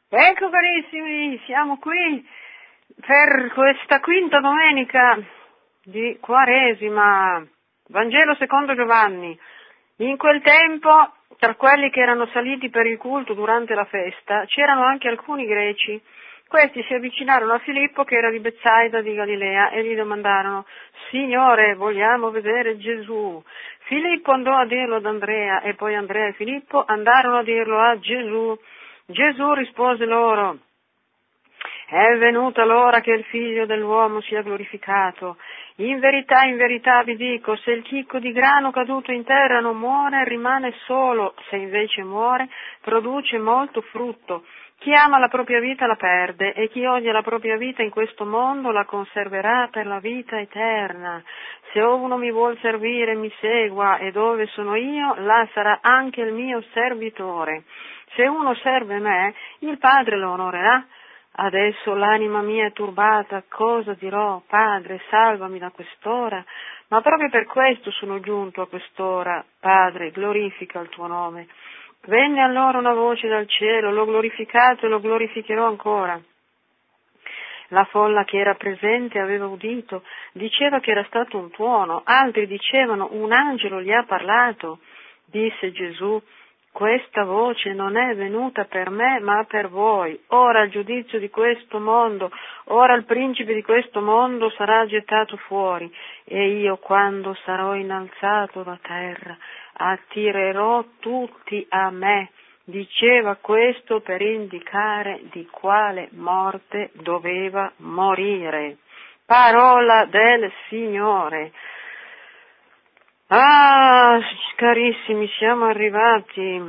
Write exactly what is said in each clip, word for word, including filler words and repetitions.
Ecco carissimi, siamo qui per questa quinta domenica di Quaresima, Vangelo secondo Giovanni. In quel tempo, tra quelli che erano saliti per il culto durante la festa, c'erano anche alcuni greci. Questi si avvicinarono a Filippo, che era di Betsaida di Galilea, e gli domandarono: «Signore, vogliamo vedere Gesù». Filippo andò a dirlo ad Andrea, e poi Andrea e Filippo andarono a dirlo a Gesù. Gesù rispose loro: «È venuta l'ora che il Figlio dell'uomo sia glorificato. In verità, in verità vi dico, se il chicco di grano caduto in terra non muore, rimane solo; se invece muore, produce molto frutto. Chi ama la propria vita la perde, e chi odia la propria vita in questo mondo la conserverà per la vita eterna. Se uno mi vuol servire, mi segua, e dove sono io, là sarà anche il mio servitore. Se uno serve me, il Padre lo onorerà. Adesso l'anima mia è turbata, cosa dirò? Padre, salvami da quest'ora. Ma proprio per questo sono giunto a quest'ora. Padre, glorifica il tuo nome». Venne allora una voce dal cielo: «L'ho glorificato e lo glorificherò ancora». La folla che era presente aveva udito, diceva che era stato un tuono, altri dicevano: «Un angelo gli ha parlato». Disse Gesù: «Questa voce non è venuta per me, ma per voi. Ora il giudizio di questo mondo, ora il principe di questo mondo sarà gettato fuori, e io, quando sarò innalzato da terra, attirerò tutti a me». Diceva questo per indicare di quale morte doveva morire. Parola del Signore. Ah, carissimi, siamo arrivati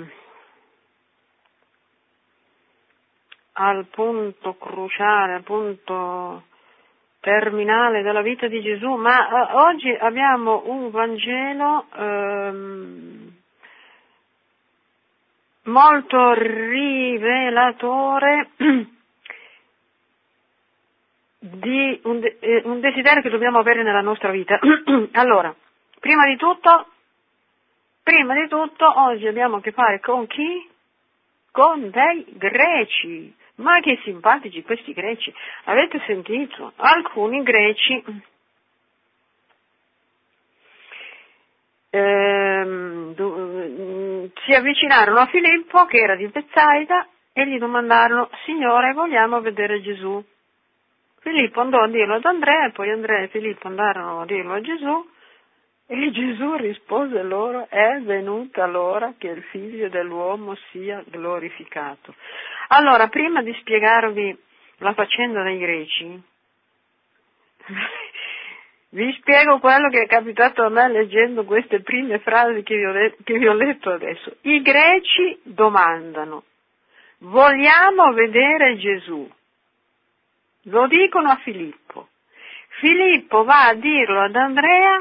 al punto cruciale, al punto terminale della vita di Gesù, ma eh, oggi abbiamo un Vangelo ehm, molto rivelatore di un, de- eh, un desiderio che dobbiamo avere nella nostra vita. Allora, prima di tutto, prima di tutto, oggi abbiamo a che fare con chi? Con dei greci. Ma che simpatici questi greci! Avete sentito? Alcuni greci ehm, du- si avvicinarono a Filippo, che era di Betsaida, e gli domandarono: «Signore, vogliamo vedere Gesù». Filippo andò a dirlo ad Andrea, e poi Andrea e Filippo andarono a dirlo a Gesù, e Gesù rispose loro: «È venuta l'ora che il Figlio dell'uomo sia glorificato». Allora, prima di spiegarvi la faccenda dei greci, vi spiego quello che è capitato a me leggendo queste prime frasi che vi ho, de- che vi ho letto adesso. I greci domandano: «Vogliamo vedere Gesù». Lo dicono a Filippo. Filippo va a dirlo ad Andrea,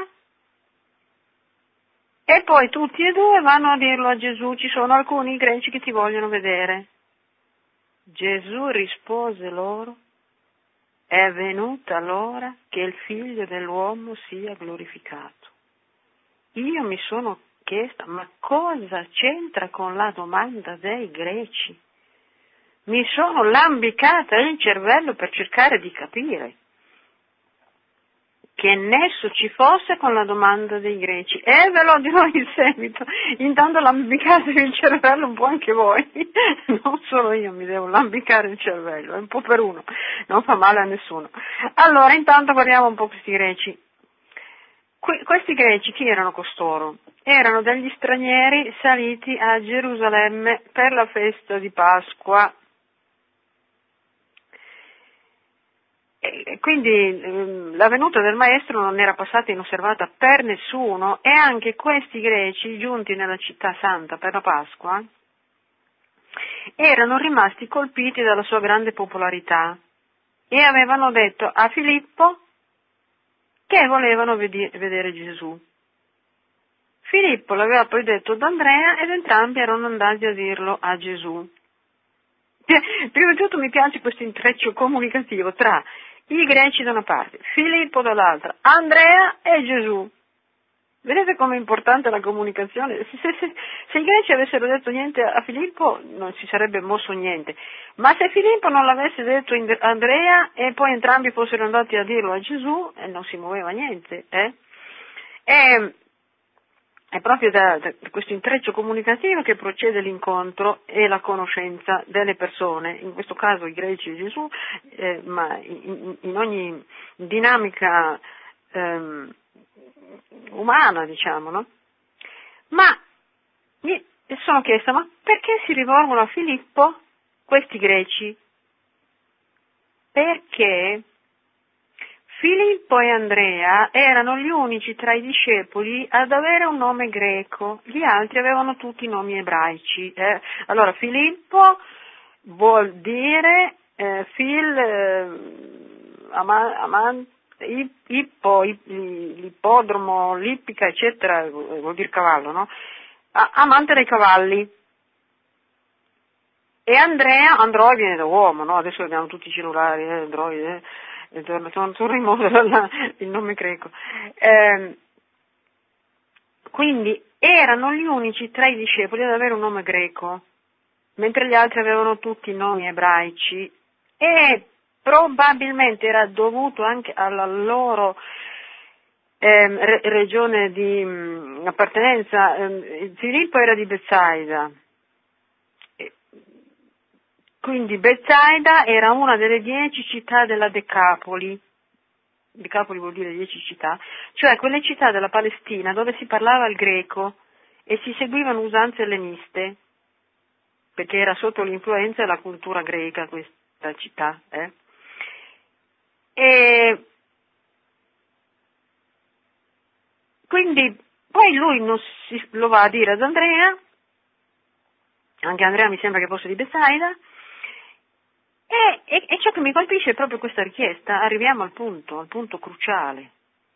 e poi tutti e due vanno a dirlo a Gesù. Ci sono alcuni greci che ti vogliono vedere. Gesù rispose loro: «È venuta l'ora che il Figlio dell'uomo sia glorificato». Io mi sono chiesta: ma cosa c'entra con la domanda dei greci? Mi sono lambicata il cervello per cercare di capire che nesso ci fosse con la domanda dei greci, e ve lo dirò in seguito. Intanto lambicate il cervello un po' anche voi, non solo io mi devo lambicare il cervello, è un po' per uno, non fa male a nessuno. Allora, intanto guardiamo un po' questi greci. Que- questi greci, chi erano costoro? Erano degli stranieri saliti a Gerusalemme per la festa di Pasqua. E quindi ehm, la venuta del maestro non era passata inosservata per nessuno, e anche questi greci, giunti nella città santa per la Pasqua, erano rimasti colpiti dalla sua grande popolarità e avevano detto a Filippo che volevano vedi- vedere Gesù. Filippo l'aveva poi detto ad Andrea, ed entrambi erano andati a dirlo a Gesù. Prima di tutto mi piace questo intreccio comunicativo tra i greci da una parte, Filippo dall'altra, Andrea e Gesù. Vedete com'è importante la comunicazione? Se, se, se, se i greci avessero detto niente a Filippo non si sarebbe mosso niente, ma se Filippo non l'avesse detto a Andrea e poi entrambi fossero andati a dirlo a Gesù, eh, non si muoveva niente. Eh? E, è proprio da, da questo intreccio comunicativo che procede l'incontro e la conoscenza delle persone, in questo caso i greci e Gesù, eh, ma in, in ogni dinamica ehm, umana, diciamo, no? Ma mi sono chiesta, ma perché si rivolgono a Filippo questi greci? Perché Filippo e Andrea erano gli unici tra i discepoli ad avere un nome greco, gli altri avevano tutti nomi ebraici. Eh. Allora, Filippo vuol dire eh, fil, eh, ama, amante, ippo, l'ippodromo, l'ippica, eccetera, vuol dire cavallo, no? Amante dei cavalli. E Andrea, Android viene da uomo, no? Adesso abbiamo tutti i cellulari, eh, Android, eh. Torna, torna in moda il nome greco. Eh, quindi erano gli unici tra i discepoli ad avere un nome greco, mentre gli altri avevano tutti nomi ebraici, e probabilmente era dovuto anche alla loro eh, re- regione di mh, appartenenza. Eh, Filippo era di Betsaida. Quindi Betsaida era una delle dieci città della Decapoli, Decapoli vuol dire dieci città, cioè quelle città della Palestina dove si parlava il greco e si seguivano usanze elleniste, perché era sotto l'influenza della cultura greca questa città. Eh? E quindi poi lui non si, lo va a dire ad Andrea, anche Andrea mi sembra che fosse di Betsaida. E, e, e ciò che mi colpisce è proprio questa richiesta, arriviamo al punto, al punto cruciale.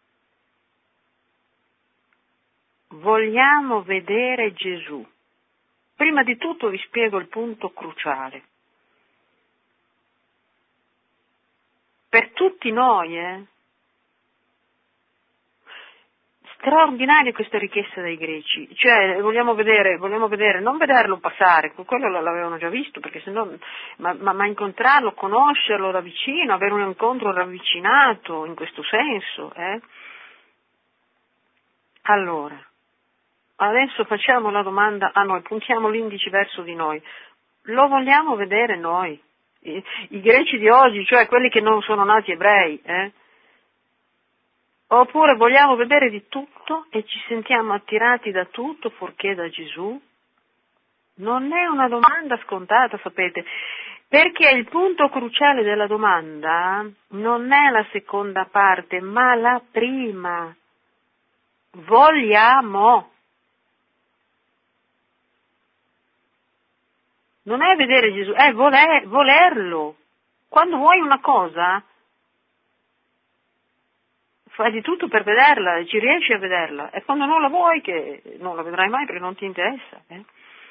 Vogliamo vedere Gesù. Prima di tutto vi spiego il punto cruciale. Per tutti noi, eh, straordinaria questa richiesta dai greci, cioè vogliamo vedere, vogliamo vedere, non vederlo passare, quello l'avevano già visto, perché se no, ma, ma, ma incontrarlo, conoscerlo da vicino, avere un incontro ravvicinato in questo senso. Eh? Allora, adesso facciamo la domanda a noi, puntiamo l'indice verso di noi, lo vogliamo vedere noi? I, i greci di oggi, cioè quelli che non sono nati ebrei, eh? Oppure vogliamo vedere di tutto e ci sentiamo attirati da tutto fuorché da Gesù? Non è una domanda scontata, sapete, perché il punto cruciale della domanda non è la seconda parte, ma la prima. Vogliamo. Non è vedere Gesù, è voler, volerlo. Quando vuoi una cosa, fai di tutto per vederla e ci riesci a vederla, e quando non la vuoi, che non la vedrai mai perché non ti interessa. Eh?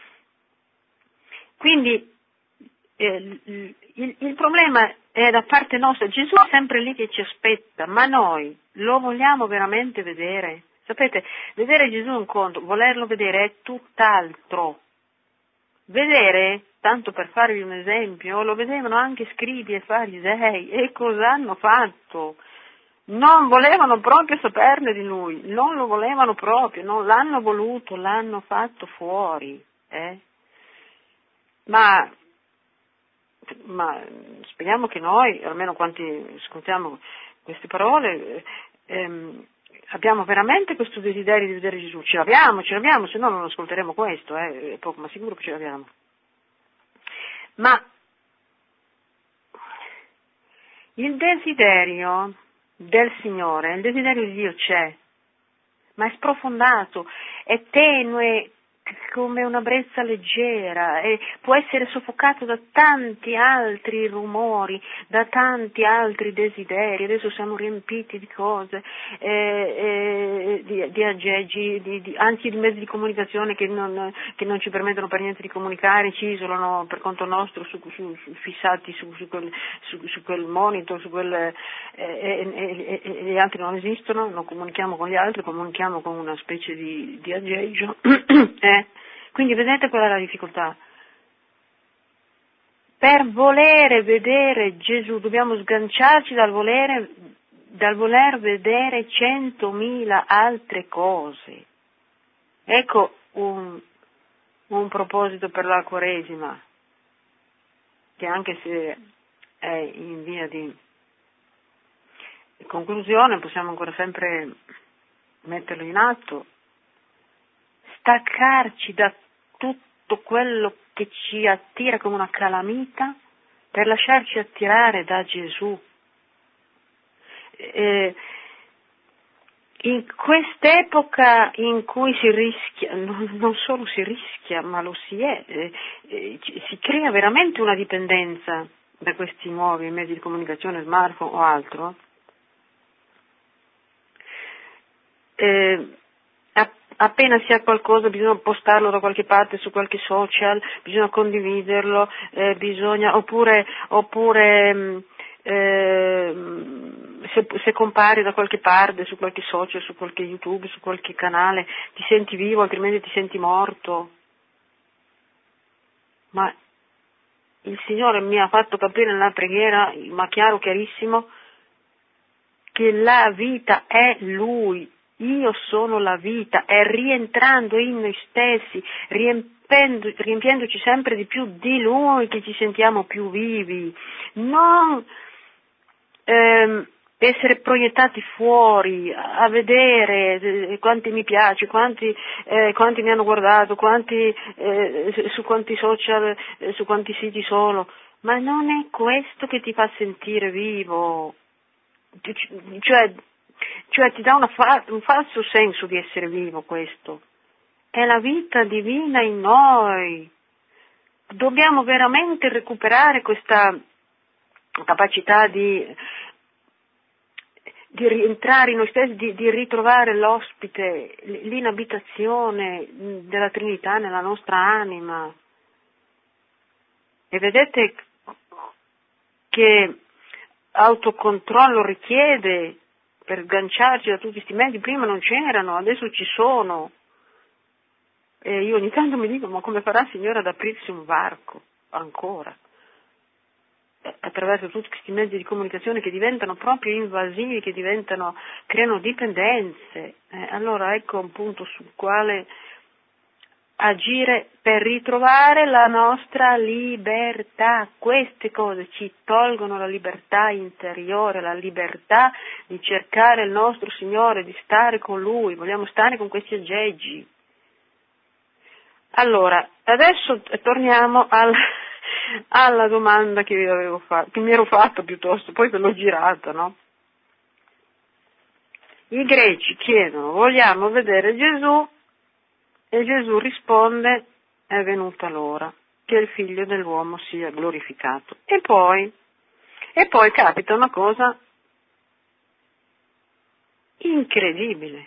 Quindi eh, il, il problema è da parte nostra, Gesù è sempre lì che ci aspetta, ma noi lo vogliamo veramente vedere? Sapete, vedere Gesù è un conto, volerlo vedere è tutt'altro. Vedere, tanto per farvi un esempio, lo vedevano anche scribi e farisei, e cosa hanno fatto? Non volevano proprio saperne di lui, non lo volevano proprio, non l'hanno voluto, l'hanno fatto fuori. Eh? Ma, ma speriamo che noi, almeno quanti ascoltiamo queste parole, ehm, abbiamo veramente questo desiderio di vedere Gesù. Ce l'abbiamo, ce l'abbiamo, se no non ascolteremo questo, eh, è poco ma sicuro che ce l'abbiamo. Ma il desiderio del Signore, il desiderio di Dio c'è, ma è sprofondato, è tenue, come una brezza leggera e può essere soffocato da tanti altri rumori, da tanti altri desideri. Adesso siamo riempiti di cose, eh, eh, di, di aggeggi, di, di, anche di mezzi di comunicazione che non, che non ci permettono per niente di comunicare, ci isolano per conto nostro, su, su, su, fissati su, su, quel, su, su quel monitor, su quel, eh, e, e, e gli altri non esistono, non comunichiamo con gli altri, comunichiamo con una specie di, di aggeggio. eh. Quindi vedete qual è la difficoltà? Per volere vedere Gesù dobbiamo sganciarci dal volere, dal voler vedere centomila altre cose. Ecco un, un proposito per la Quaresima, che anche se è in via di conclusione possiamo ancora sempre metterlo in atto, staccarci da tutto quello che ci attira come una calamita per lasciarci attirare da Gesù. Eh, in quest'epoca in cui si rischia, non, non solo si rischia, ma lo si è, eh, eh, si crea veramente una dipendenza da questi nuovi mezzi di comunicazione, smartphone o altro. Eh, appena si ha qualcosa bisogna postarlo da qualche parte su qualche social, bisogna condividerlo, eh, bisogna, oppure, oppure eh, se, se compari da qualche parte, su qualche social, su qualche YouTube, su qualche canale, ti senti vivo, altrimenti ti senti morto. Ma il Signore mi ha fatto capire nella preghiera, ma chiaro, chiarissimo, che la vita è Lui. Io sono la vita, è rientrando in noi stessi, riempendo, riempiendoci sempre di più di Lui che ci sentiamo più vivi, non ehm, essere proiettati fuori a vedere eh, quanti mi piace, quanti, eh, quanti mi hanno guardato, quanti, eh, su quanti social, eh, su quanti siti sono, ma non è questo che ti fa sentire vivo, cioè Cioè ti dà una fa- un falso senso di essere vivo questo. È la vita divina in noi. Dobbiamo veramente recuperare questa capacità di, di rientrare in noi stessi, di, di ritrovare l'ospite, l'inabitazione della Trinità nella nostra anima. E vedete che autocontrollo richiede per sganciarci da tutti questi mezzi. Prima non c'erano, adesso ci sono. E io ogni tanto mi dico, ma come farà il Signore ad aprirsi un varco ancora? Attraverso tutti questi mezzi di comunicazione che diventano proprio invasivi, che diventano, creano dipendenze. Eh, allora ecco un punto sul quale agire per ritrovare la nostra libertà. Queste cose ci tolgono la libertà interiore, la libertà di cercare il nostro Signore, di stare con Lui, vogliamo stare con questi aggeggi. Allora, adesso torniamo al, alla domanda che vi avevo fatto, che mi ero fatta piuttosto, poi ve l'ho girata, no? I greci chiedono, vogliamo vedere Gesù? E Gesù risponde, è venuta l'ora che il figlio dell'uomo sia glorificato. E poi, e poi capita una cosa incredibile.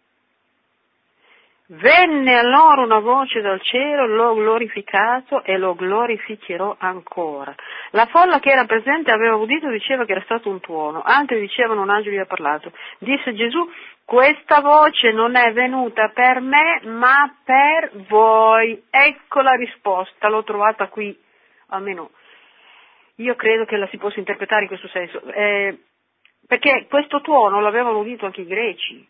Venne a loro una voce dal cielo, l'ho glorificato e lo glorificherò ancora. La folla che era presente aveva udito, diceva che era stato un tuono, altri dicevano un angelo gli ha parlato. Disse Gesù, questa voce non è venuta per me, ma per voi. Ecco la risposta, l'ho trovata qui, almeno io credo che la si possa interpretare in questo senso, eh, perché questo tuono l'avevano udito anche i greci.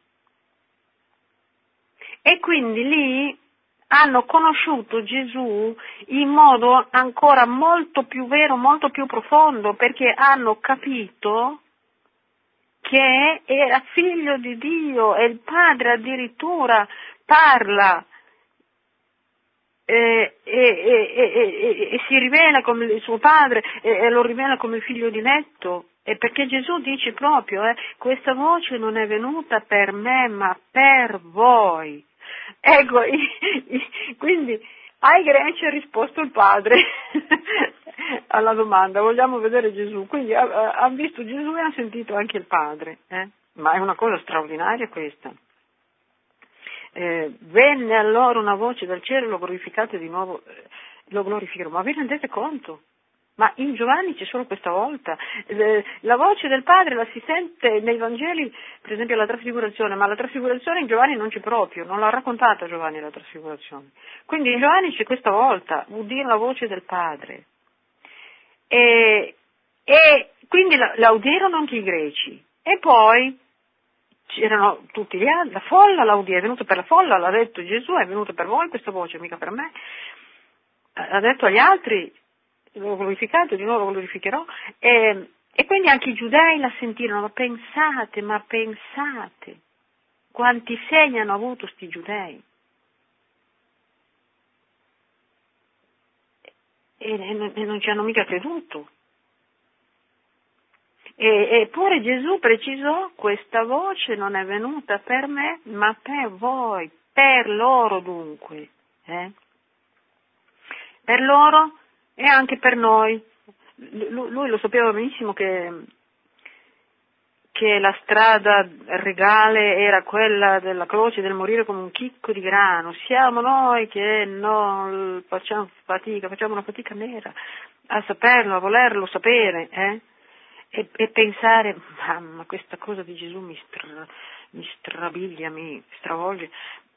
E quindi lì hanno conosciuto Gesù in modo ancora molto più vero, molto più profondo, perché hanno capito che era figlio di Dio e il Padre addirittura parla e, e, e, e, e si rivela come il suo Padre e, e lo rivela come figlio diletto. E perché Gesù dice proprio, eh, questa voce non è venuta per me ma per voi. Ecco, i, i, quindi ai greci ha risposto il padre alla domanda, vogliamo vedere Gesù? Quindi ha, ha visto Gesù e ha sentito anche il padre, eh? Ma è una cosa straordinaria questa. Eh, venne allora una voce dal cielo e lo glorificate di nuovo, eh, lo glorificherò. Ma vi rendete conto? Ma in Giovanni c'è solo questa volta. Eh, la voce del Padre la si sente nei Vangeli, per esempio la trasfigurazione, ma la trasfigurazione in Giovanni non c'è proprio, non l'ha raccontata Giovanni la trasfigurazione. Quindi in Giovanni c'è questa volta, udire la voce del Padre. E, e quindi la, la udirono anche i greci. E poi c'erano tutti gli altri, la folla la udì, è venuto per la folla, l'ha detto Gesù, è venuto per voi questa voce, mica per me. Ha detto agli altri, l'ho glorificato, di nuovo lo glorificherò, e, e quindi anche i giudei la sentirono, ma pensate, ma pensate, quanti segni hanno avuto sti giudei? E, e, e non ci hanno mica creduto. E, eppure Gesù precisò, questa voce non è venuta per me, ma per voi, per loro dunque, eh? Per loro e anche per noi. Lui, lui lo sapeva benissimo che, che la strada regale era quella della croce, del morire come un chicco di grano. Siamo noi che non facciamo fatica, facciamo una fatica nera a saperlo, a volerlo sapere, eh? E, e pensare, mamma, questa cosa di Gesù mi, stra, mi strabiglia, mi stravolge.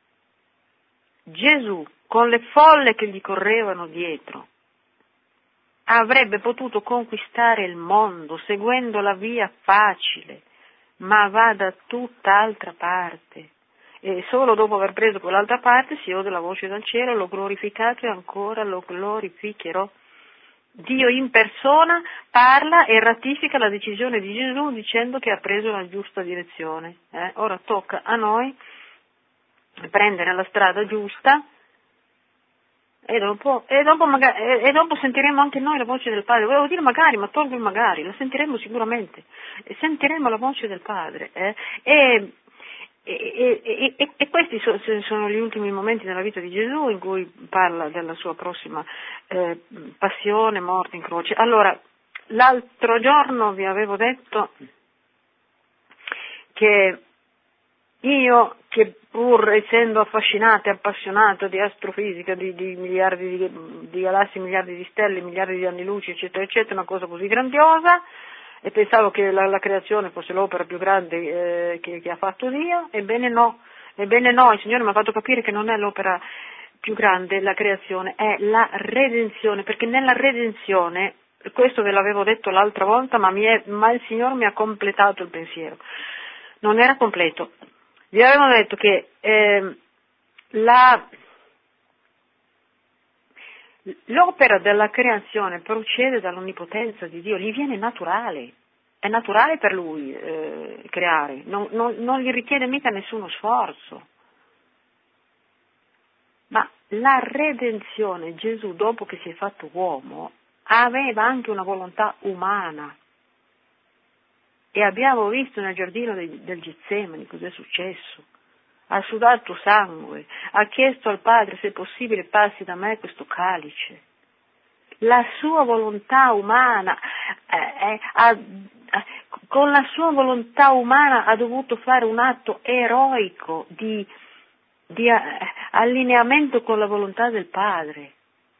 Gesù, con le folle che gli correvano dietro, avrebbe potuto conquistare il mondo seguendo la via facile, ma va da tutt'altra parte. E solo dopo aver preso quell'altra parte si ode la voce dal cielo, l'ho glorificato e ancora lo glorificherò. Dio in persona parla e ratifica la decisione di Gesù dicendo che ha preso la giusta direzione. Eh? Ora tocca a noi prendere la strada giusta e dopo, e, dopo magari, e, e dopo sentiremo anche noi la voce del Padre. Volevo dire magari, ma tolgo il magari, la sentiremo sicuramente. Sentiremo la voce del Padre. Eh? E, E, e, e, e questi so, sono gli ultimi momenti nella vita di Gesù in cui parla della sua prossima eh, passione, morte in croce. Allora, l'altro giorno vi avevo detto che io, che pur essendo affascinata e appassionata di astrofisica, di, di miliardi di, di galassie, miliardi di stelle, miliardi di anni luce, eccetera, eccetera, una cosa così grandiosa, e pensavo che la, la creazione fosse l'opera più grande eh, che, che ha fatto Dio, ebbene no, ebbene no, il Signore mi ha fatto capire che non è l'opera più grande la creazione, è la redenzione, perché nella redenzione, questo ve l'avevo detto l'altra volta, ma, mi è, ma il Signore mi ha completato il pensiero, non era completo. Vi avevo detto che eh, la... L'opera della creazione procede dall'onnipotenza di Dio, gli viene naturale, è naturale per lui eh, creare, non, non, non gli richiede mica nessuno sforzo. Ma la redenzione, Gesù dopo che si è fatto uomo, aveva anche una volontà umana. E abbiamo visto nel giardino del, del Getsemani cos'è successo. Ha sudato sangue, ha chiesto al Padre se è possibile passi da me questo calice. La sua volontà umana, eh, eh, ha, con la sua volontà umana ha dovuto fare un atto eroico di, di eh, allineamento con la volontà del Padre.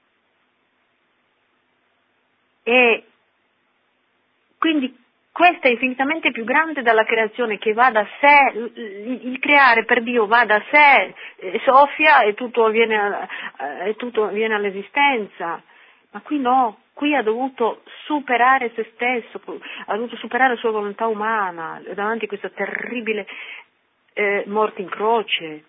E quindi questa è infinitamente più grande dalla creazione che va da sé, il creare per Dio va da sé, soffia e tutto viene, e tutto viene all'esistenza, ma qui no, qui ha dovuto superare se stesso, ha dovuto superare la sua volontà umana davanti a questa terribile eh, morte in croce.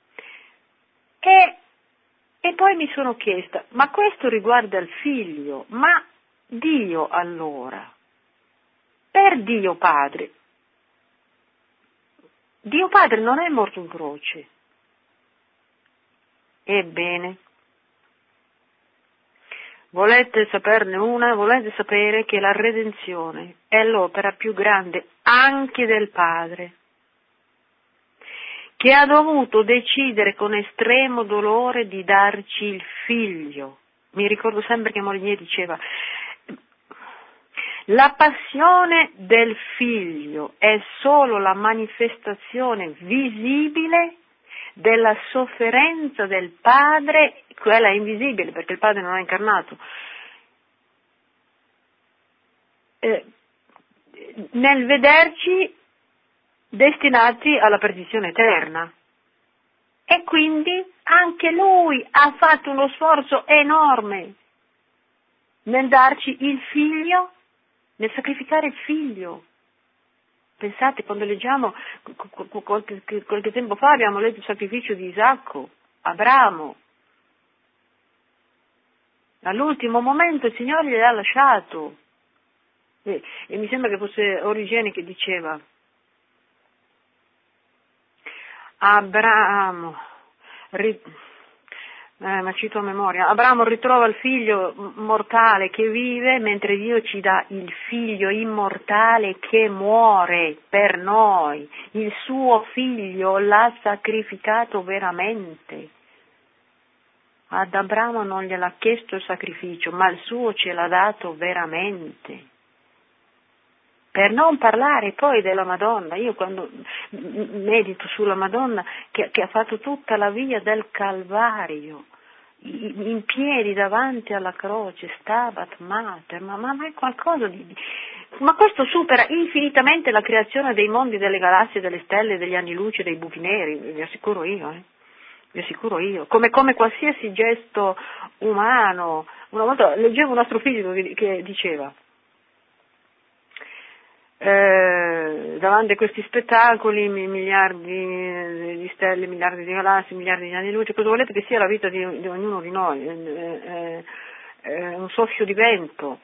E, e poi mi sono chiesta, ma questo riguarda il figlio, ma Dio allora? Per Dio Padre, Dio Padre non è morto in croce. Ebbene, volete saperne una? Volete sapere che la redenzione è l'opera più grande anche del Padre, che ha dovuto decidere con estremo dolore di darci il figlio. Mi ricordo sempre che Molinier diceva: la passione del figlio è solo la manifestazione visibile della sofferenza del padre, quella è invisibile perché il padre non è incarnato, eh, nel vederci destinati alla perdizione eterna. E quindi anche lui ha fatto uno sforzo enorme nel darci il figlio, nel sacrificare il figlio. Pensate, quando leggiamo, qualche, qualche tempo fa abbiamo letto il sacrificio di Isacco, Abramo. All'ultimo momento il Signore gliel'ha lasciato. E, e mi sembra che fosse Origene che diceva: Abramo, ri, eh, ma cito a memoria, Abramo ritrova il figlio mortale che vive, mentre Dio ci dà il figlio immortale che muore per noi. Il suo figlio l'ha sacrificato veramente. Ad Abramo non gliel'ha chiesto il sacrificio, ma il suo ce l'ha dato veramente. Per non parlare poi della Madonna, io quando medito sulla Madonna che, che ha fatto tutta la via del Calvario, in piedi davanti alla croce, Stabat Mater, ma, ma, ma è qualcosa di... Ma questo supera infinitamente la creazione dei mondi, delle galassie, delle stelle, degli anni luce, dei buchi neri, vi assicuro io, eh. Vi assicuro io. Come, come qualsiasi gesto umano. Una volta leggevo un astrofisico che, che diceva: Eh, davanti a questi spettacoli, miliardi di stelle, miliardi di galassie, miliardi di anni luce, cosa volete che sia la vita di, di ognuno di noi? È, è, è un soffio di vento.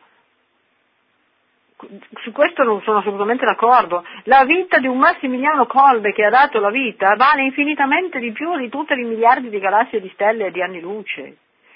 Su questo non sono assolutamente d'accordo. La vita di un Massimiliano Kolbe che ha dato la vita vale infinitamente di più di tutti i miliardi di galassie, di stelle e di anni luce.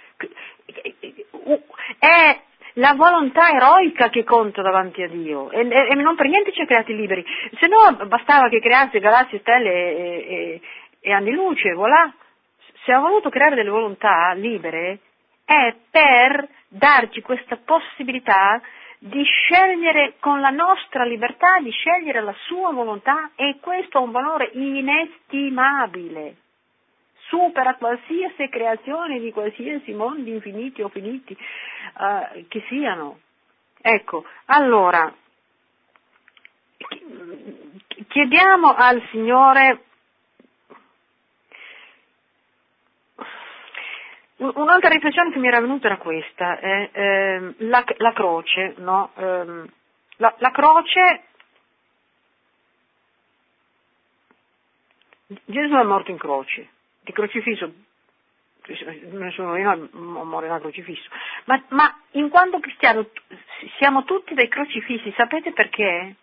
È la volontà eroica che conta davanti a Dio, e, e, e non per niente ci ha creati liberi, se no bastava che creasse galassie, stelle e, e, e anni luce, voilà. Se ha voluto creare delle volontà libere è per darci questa possibilità di scegliere con la nostra libertà, di scegliere la sua volontà, e questo ha un valore inestimabile. Supera qualsiasi creazione di qualsiasi mondi infiniti o finiti uh, che siano. Ecco, allora, chiediamo al Signore un'altra riflessione che mi era venuta era questa, eh, eh, la, la croce, no? Eh, la, la croce, Gesù è morto in croce. Di crocifisso, nessuno di noi morirà crocifisso, ma, ma in quanto cristiano siamo tutti dei crocifissi, sapete perché?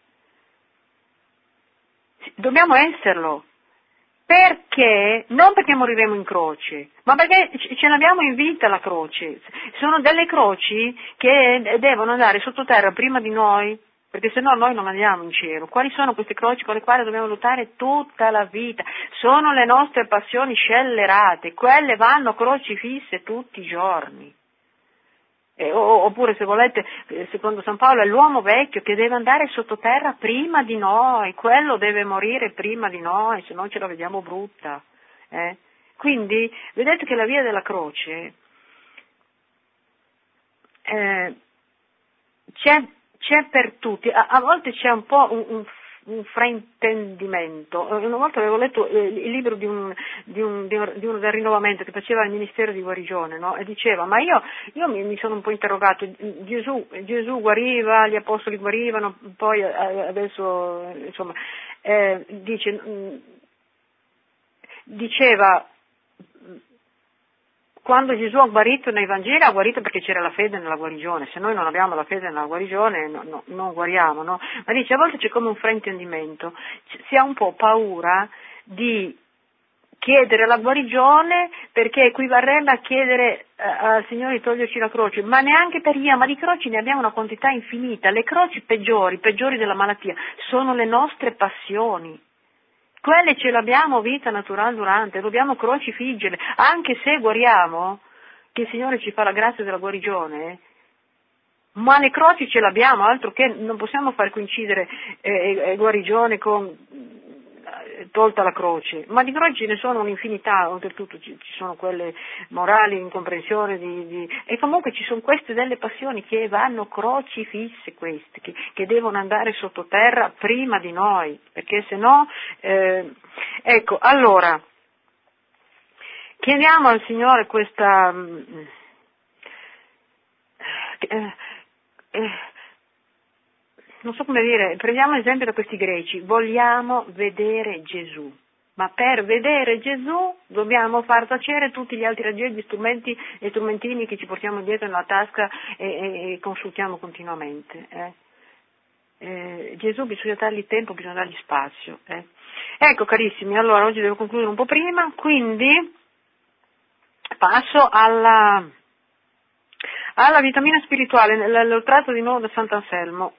Dobbiamo esserlo, perché, non perché moriremo in croce, ma perché ce l'abbiamo in vita la croce, sono delle croci che devono andare sottoterra prima di noi, perché se no noi non andiamo in cielo. Quali sono queste croci con le quali dobbiamo lottare tutta la vita? Sono le nostre passioni scellerate, quelle vanno crocifisse tutti i giorni. Eh, oppure, se volete, secondo San Paolo, è l'uomo vecchio che deve andare sottoterra prima di noi, quello deve morire prima di noi, se no ce la vediamo brutta. Eh? Quindi, vedete che la via della croce eh, c'è C'è per tutti, a, a volte c'è un po' un, un, un fraintendimento. Una volta avevo letto eh, il libro di, un, di, un, di, un, di uno del rinnovamento che faceva il ministero di guarigione, no? E diceva, ma io, io mi, mi sono un po' interrogato, Gesù, Gesù guariva, gli apostoli guarivano, poi adesso, insomma, eh, dice, diceva, quando Gesù ha guarito nei Vangeli ha guarito perché c'era la fede nella guarigione, se noi non abbiamo la fede nella guarigione no, no, non guariamo, no? Ma dice, a volte c'è come un fraintendimento, si ha un po' paura di chiedere la guarigione perché equivarrebbe a chiedere eh, al Signore di toglierci la croce, ma neanche per via, ma di croci ne abbiamo una quantità infinita, le croci peggiori, peggiori della malattia, sono le nostre passioni. quelle ce l'abbiamo vita naturale durante, dobbiamo crocifiggerle, anche se guariamo, che il Signore ci fa la grazia della guarigione, ma le croci ce l'abbiamo, altro che non possiamo far coincidere eh, guarigione con eh, tolta la croce, ma di croci ce ne sono un'infinità, oltretutto ci, ci sono quelle morali, incomprensione, di, di, e comunque ci sono queste delle passioni che vanno crocifisse, queste, che, che devono andare sottoterra prima di noi, perché se no, eh, ecco, allora, chiediamo al Signore questa... Eh, Eh, non so come dire, prendiamo esempio da questi greci, vogliamo vedere Gesù, ma per vedere Gesù dobbiamo far tacere tutti gli altri aggeggi, strumenti e strumentini che ci portiamo dietro nella tasca e, e, e consultiamo continuamente. Eh. Eh, Gesù bisogna dargli tempo, bisogna dargli spazio. Eh. Ecco carissimi, allora oggi devo concludere un po' prima, quindi passo alla... alla vitamina spirituale, l'ho tratto di nuovo da Sant'Anselmo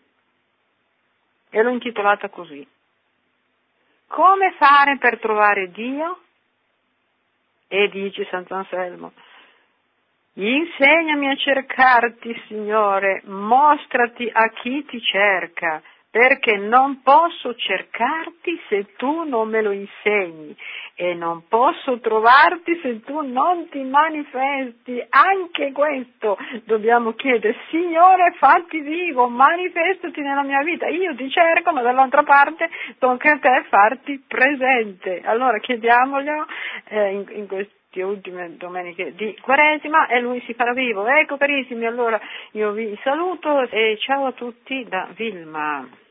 e l'ho intitolata così. Come fare per trovare Dio? E dice Sant'Anselmo, insegnami a cercarti, Signore, mostrati a chi ti cerca, perché non posso cercarti se tu non me lo insegni e non posso trovarti se tu non ti manifesti. Anche questo dobbiamo chiedere, Signore, fatti vivo, manifestati nella mia vita. Io ti cerco, ma dall'altra parte tocca a te farti presente. Allora chiediamoglielo eh, in, in queste ultime domeniche di Quaresima e lui si farà vivo. Ecco carissimi, allora io vi saluto e ciao a tutti da Vilma.